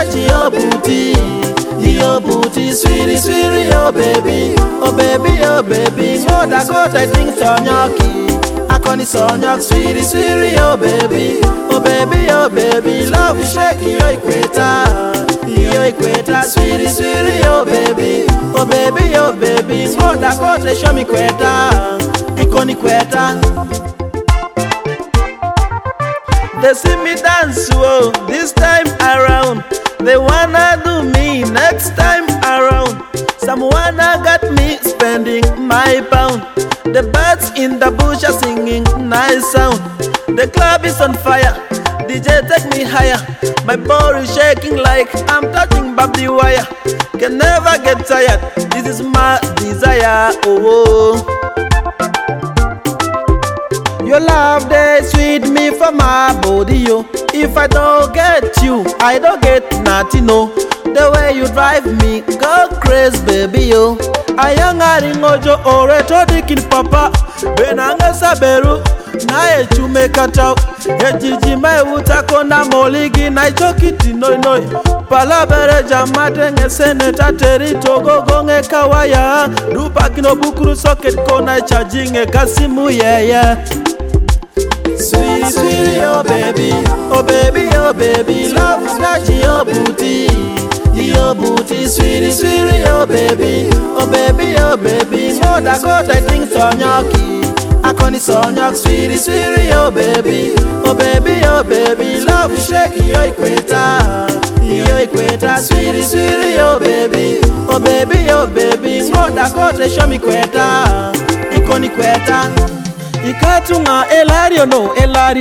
scratch your booty, sweetie, sweetie, oh baby, oh baby, oh baby. More than got I think sonyoki, I can't sonyak, sweetie, sweetie, oh baby, oh baby, oh baby. Love is shaking your equator, sweetie, sweetie, oh baby, oh baby, oh baby. More than got I show me equator, ikoni equator. They see me dance, whoa, this time around. They wanna do me next time around. Someone got me spending my pound. The birds in the bush are singing nice sound. The club is on fire, DJ take me higher. My body is shaking like I'm touching baby wire. Can never get tired, this is my desire, oh. Your love, they sweet me for my body, yo. If I don't get you, I don't get nothing, no. The way you drive me, go crazy, baby, yo. Ayanga ringojo oreto dikin papa. Benanga saberu, na echu mekatao. Ejiji me utako na moligi na ichokiti noi noi. Palabere jamate nge seneta teri togo gonge kawaya. Dupa kino bukuru socket kona charging kasimu yeah. Sweetie, sweetie, oh baby, oh baby, oh baby. Love is scratch your booty, sweetie, sweetie, oh baby, oh baby, oh baby. More than got I think sonyoki, I can't sonyak, sweetie, sweetie, oh baby, oh baby, oh baby. Love is shaking your equator, sweetie, sweetie, oh baby, oh baby, oh baby. More than got I show me equator, ikoni equator. Ikatunga elario no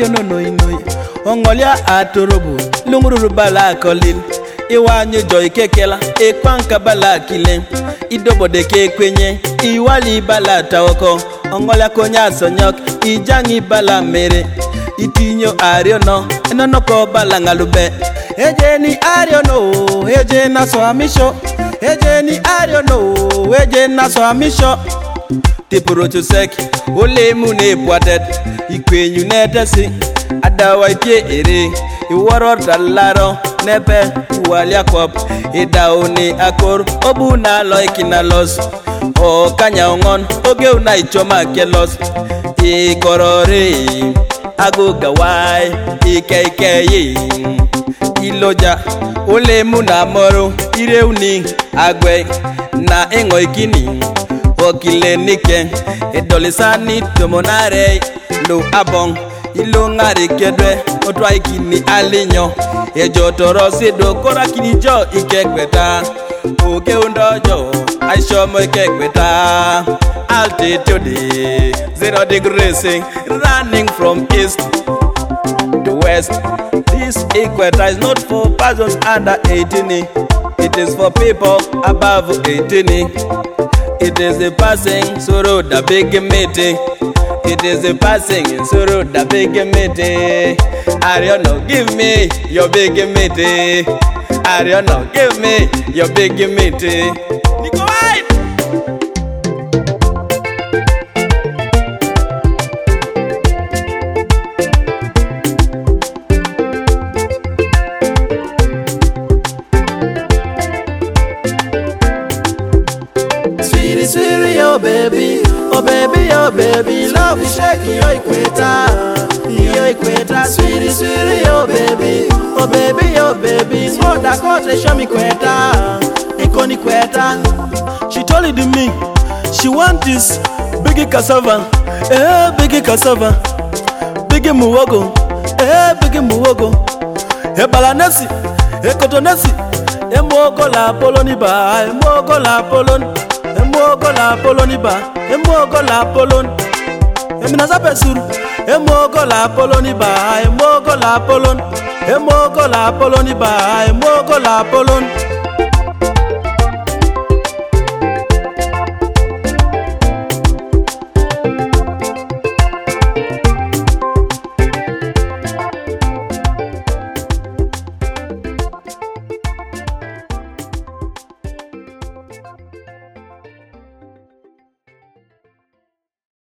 Ongolia atorobu Lunguru bala kolil Iwanyu joy kekela Ekwanka bala kile Idobo de kekwenye Iwali bala tawoko Ongolia konya sonyok Ijangi bala mere Itinyo ario no Enonoko bala ngalube Ejeni ario no Ejena swamisho Ejeni ario no Ejena swamisho Tiporocho seki, ole mune poatet, ikwenyu netesi, adawa ike ere, iwaro talaro, nepe, uwalia kop, idaoni akor, obu na loiki na los, o kanya ongon, oge una ichoma kelos, ikorore, agoga wai, ike iloja, ole muna moro, ireuni, agwe, na engo ikini, Okile nike, edolisani tomonare, lo abong, ilongari kedwe, otwa ikini alinyo, ejotorosi do kora kini jo ikekweta, oke undojo, aishomo ikekweta, altitude, 0 degrees, running from east to west. This equator is not for persons under 18, it is for people above 18. It is a passing suru da big meeting. It is a passing suru da big meeting. Ariano, give me your big meeting. Ariano, give me your big meeting. Nico White. Sweetie, oh baby, oh baby, oh baby. Love is shaking your equator, sweetie, sweetie, oh baby, oh baby, oh baby. More than got I show me equator, ikoni equator. She told it to me, she want this biggie cassava, biggie cassava, biggie muwogo, biggie muwogo, balanesi, kotonesi, mogo la poloniba, mogo la polon. Emogo la poloniba, emogo la polon. Eminaza pesuru, emogo la poloniba, emogo la polon. Emogo la poloniba, emogo la polon.